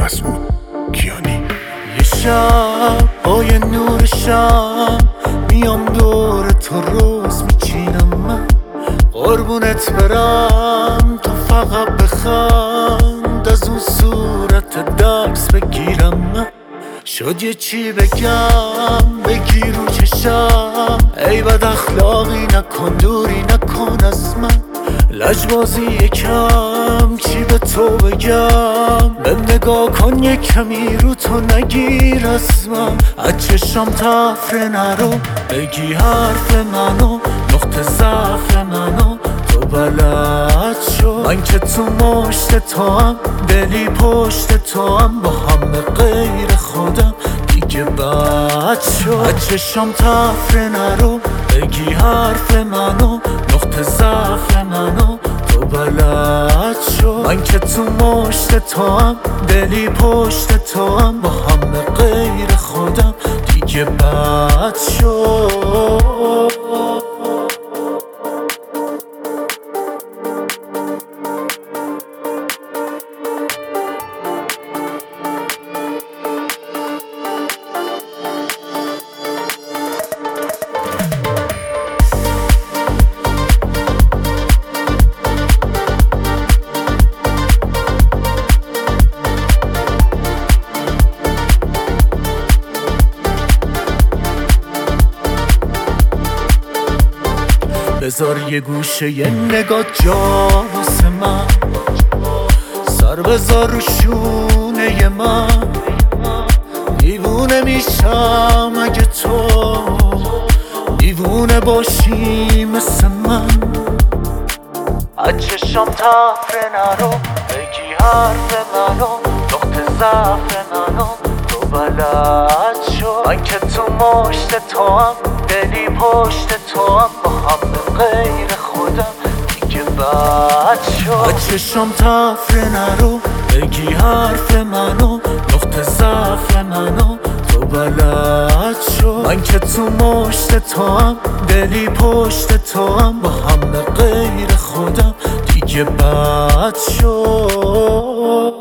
مسعود کیانی. یه شب با یه نور شب میام دور تو روز میچینم من، قربونت برم تو فقط بخند، از اون صورت درس بگیرم من. شد یه چی بگم بگی رو چشم، ای بد اخلاقی نکن دوری نکن از من. لجبازی یکم چی به تو بگم، بهم نگاه کن یه کمی رو تو نگیر از من. از چشم تفره نرو بگی حرف منو، نقطه ضعف منو تو بلد شو. من که تو مشت تو هم دلی پشت تو هم، با هم به غیر خودم دیگه بد شو. از چشم تفره نرو بگی حرف منو، نقطه ضعف منو تو بلد شو. من که تو مشت تو هم دلی پشت تو هم، با هم به غیر خودم دیگه بد شو. بذار یه گوشه یه نگاه جا واسه من، سر بذار رو شونه من. دیوونه میشم اگه تو دیوونه باشی مثل من. از چشم تفره نرو بگی حرف منو، نقطه ضعف منو تو بلد شو. من که تو مشت تو هم دلی پشت تو هم، با هم به غیر خودم دیگه بد شو. از چشم تفره نرو بگی حرف منو، نقطه ضعف منو تو بلد شو. من که تو مشت تو هم دلی پشت تو هم، با هم به غیر خودم دیگه بد شو.